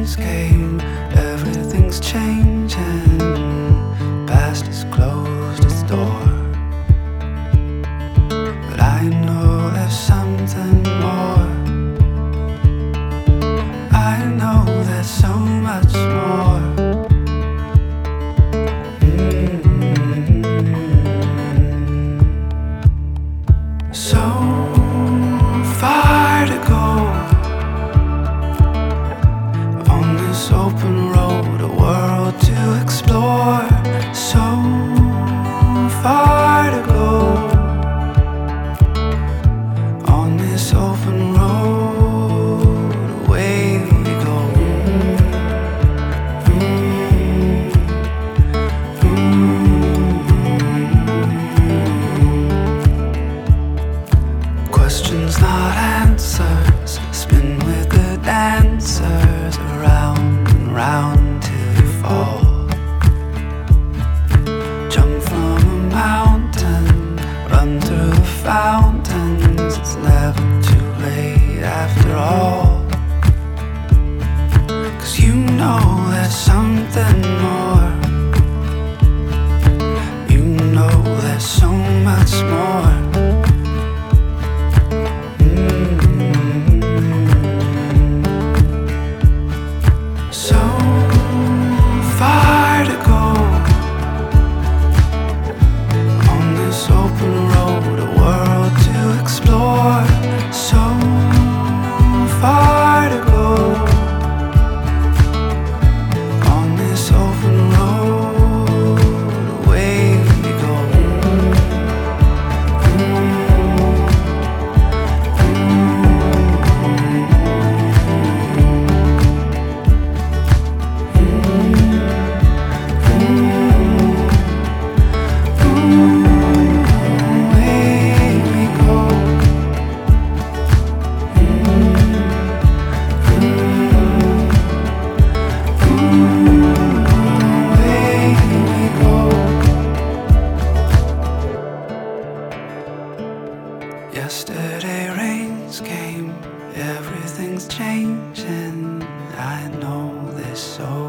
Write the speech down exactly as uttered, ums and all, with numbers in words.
rains came, everything's changing. Past has closed its door, but I know there's something more. I know there's so much more. Mm-hmm. So far to go on this open road, a world to explore. So far to go on this open road, away we go. Mm-hmm. Mm-hmm. Questions, not answers, spin with the dancers, around and round till you fall. Jump from a mountain, run through the fountains. It's never too late after all, 'cause you know there's something more. You know there's so much more. So far to go on this open road, a world to explore. So far to go on this open road, away we go. Yesterday rains came, everything's changing. I know this so